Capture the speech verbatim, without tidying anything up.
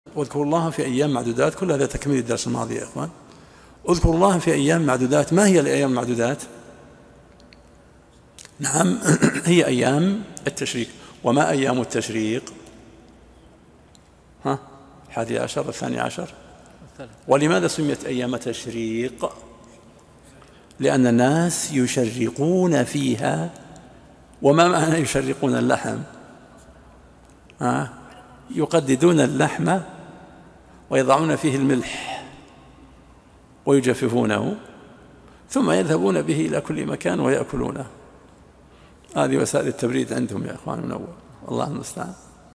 واذكروا الله في أيام معدودات، كل هذا تكميل الدرس الماضي يا إخوان. اذكروا الله في أيام معدودات. ما هي الأيام المعدودات؟ نعم هي أيام التشريق. وما أيام التشريق؟ ها الحادي عشر الثاني عشر. ولماذا سميت أيام تشريق؟ لأن الناس يشرقون فيها. وما معنى يشرقون اللحم؟ ها يقددون اللحم ويضعون فيه الملح ويجففونه ثم يذهبون به إلى كل مكان ويأكلونه. هذه وسائل التبريد عندهم يا إخوان من أول. الله المستعان.